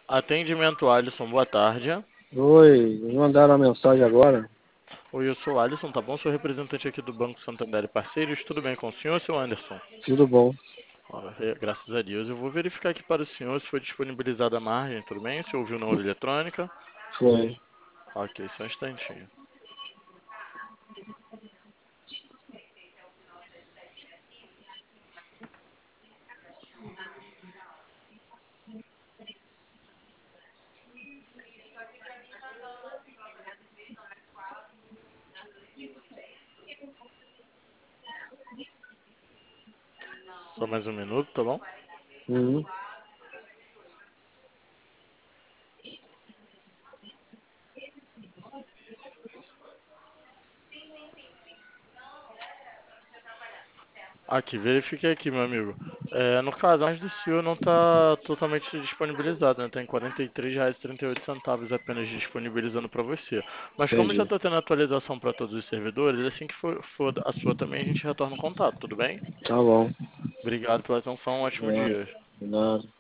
Atendimento Alisson, boa tarde. Oi, me mandaram uma mensagem agora. Oi, eu sou o Alisson, tá bom? Sou representante aqui do Banco Santander e Parceiros. Tudo bem com o senhor, seu Anderson? Tudo bom? Graças a Deus. Eu vou verificar aqui para o senhor se foi disponibilizada a margem, tudo bem? Se ouviu na urna eletrônica? Foi. Ok, só um instantinho. Só mais um minuto, tá bom? Uhum. Aqui, verifiquei aqui, meu amigo. No caso, a margem do senhor não está totalmente disponibilizada, né? Tem R$ 43,38 apenas disponibilizando para você. Mas como já Entendi. está tendo atualização para todos os servidores, assim que for a sua também, a gente retorna o contato, tudo bem? Tá bom. Obrigado pela atenção, um ótimo É, dia. nada.